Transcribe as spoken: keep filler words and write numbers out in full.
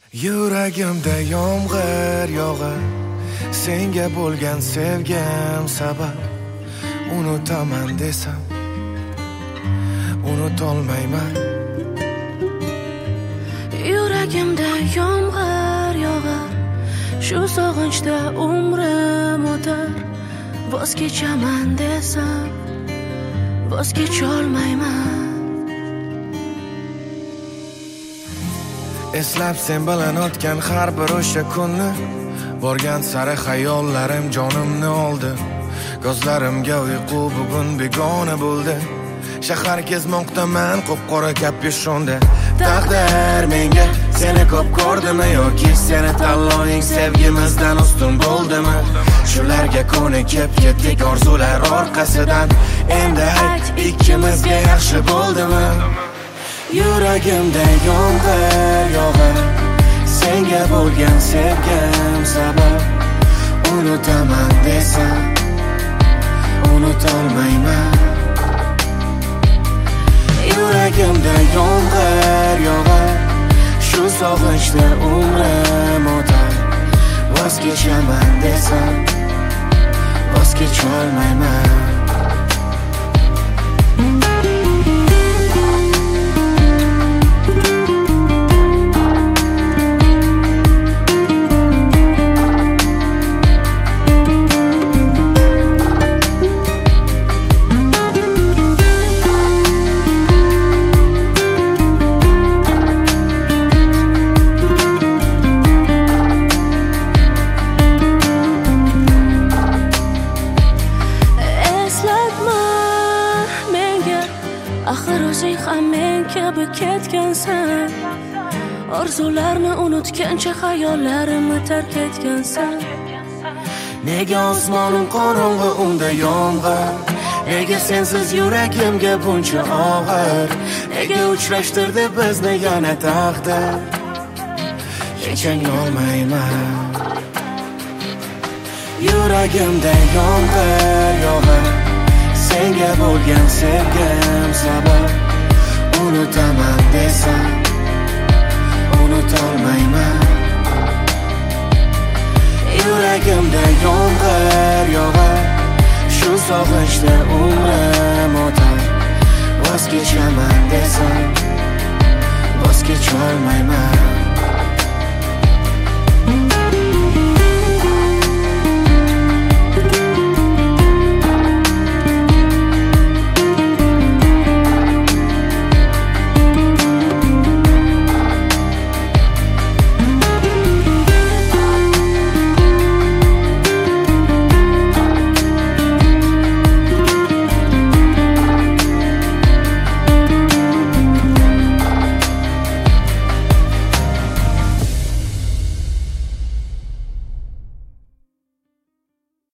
Yuragimda yomg'ir yog'ar, senga bo'lgan sevgim sabab. Unutaman desam unutolmayman. Yuragimda yomg'ir yog'ar, shu sog'inchda umrim o'tar. Voz kechaman desam voz kecholmayman. Eslab sen bilan o'tgan har bir o'sha kunni, borgan sari xayollarim jonimni oldi. Ko'zlarimga uyqu bugun begona bo'ldi. Shahar kezmoqdaman qop-qora kapyushonda. Taqdir menga seni ko'p ko'rdimi yoki seni tanloving sevgimizdan ustun bo'ldimi? Shularga ko'nikib ketdik orzular orqasidan. Endi ayt, ikkimizga yaxshi bo'ldimi? Yuragimda yomg'ir yog'ar, senga bo'lgan sevgim sabab. Unutaman desam unutolmayman. Yuragimda yomg'ir yog'ar, shu sog'inchda umrim o'tar. Voz kechaman desam voz kecholmayman. Axir o'zing ham men kabi ketgansan. Orzularni unutgancha xayollarimni tark etgansan. Nega osmonim qorong'i unda yomg'ir? Nega sensiz yuragimga buncha og'ir? Nega uchrashtirdi bizni yana taqdir? Yechangolmayman. Yuragimda yomg'ir yog'ar, senga bo'lgan sevgim sabab. Unutaman desam unutolmayman. Yuragimda yomg'ir yog'ar, shu sog'inchda umrim o'tar. Voz kechaman desam voz kecholmayman.